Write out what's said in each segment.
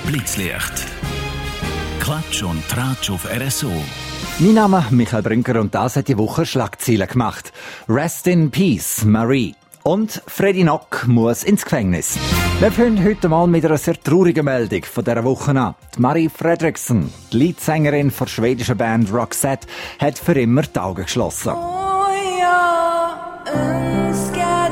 Blitzlicht. Klatsch und Tratsch auf RSO. Mein Name ist Michael Brünker und das hat die Woche Schlagzeilen gemacht. Rest in Peace, Marie. Und Freddie Nock muss ins Gefängnis. Wir fangen heute mal mit einer sehr traurigen Meldung von dieser Woche an. Die Marie Fredriksson, die Leadsängerin der schwedischen Band Roxette, hat für immer die Augen geschlossen. Och, jag önskar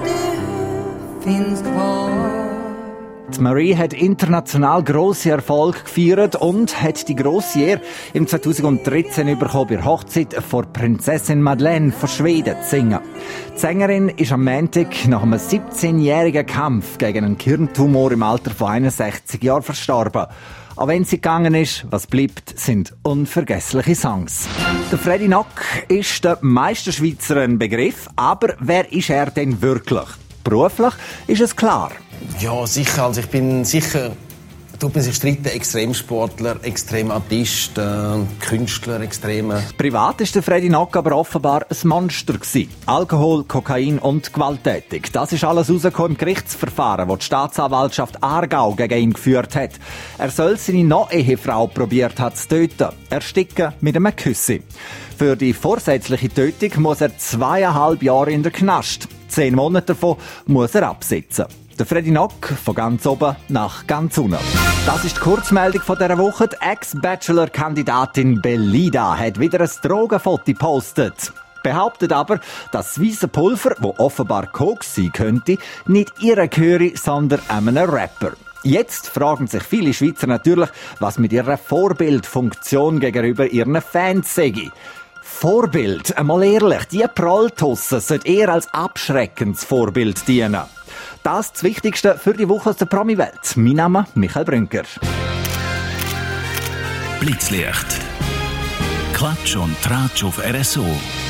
du finns kvar. Die Marie hat international grosse Erfolge gefeiert und hat die grosse Ehre im 2013 bekommen, bei der Hochzeit von Prinzessin Madeleine von Schweden zu singen. Die Sängerin ist am Montag nach einem 17-jährigen Kampf gegen einen Hirntumor im Alter von 61 Jahren verstorben. Auch wenn sie gegangen ist, was bleibt, sind unvergessliche Songs. Der Freddie Nock ist der Meisterschweizer ein Begriff, aber wer ist er denn wirklich? Beruflich ist es klar. Ja, sicher. Also ich bin sicher, tut man sich streiten, Extremsportler, Extrematist, Künstler, Extreme. Privat ist der Freddie Nock aber offenbar ein Monster gewesen. Alkohol, Kokain und gewalttätig. Das ist alles rausgekommen im Gerichtsverfahren, das die Staatsanwaltschaft Aargau gegen ihn geführt hat. Er soll seine Noch-Ehefrau probiert hat zu töten. Ersticken mit einem Küssi. Für die vorsätzliche Tötung muss er 2,5 Jahre in der Knast. 10 Monate davon muss er absitzen. Der Freddie Nock von ganz oben nach ganz unten. Das ist die Kurzmeldung von dieser Woche. Die Ex-Bachelor-Kandidatin Belida hat wieder ein Drogenfoto gepostet. Behauptet aber, dass das weisse Pulver, das offenbar Koks sein könnte, nicht ihr gehöre, sondern einem Rapper. Jetzt fragen sich viele Schweizer natürlich, was mit ihrer Vorbildfunktion gegenüber ihren Fans sei. Vorbild, einmal ehrlich, die Prolltusse sollte eher als abschreckendes Vorbild dienen. Das ist das Wichtigste für die Woche aus der Promi-Welt. Mein Name ist Michael Brünker. Blitzlicht. Klatsch und Tratsch auf RSO.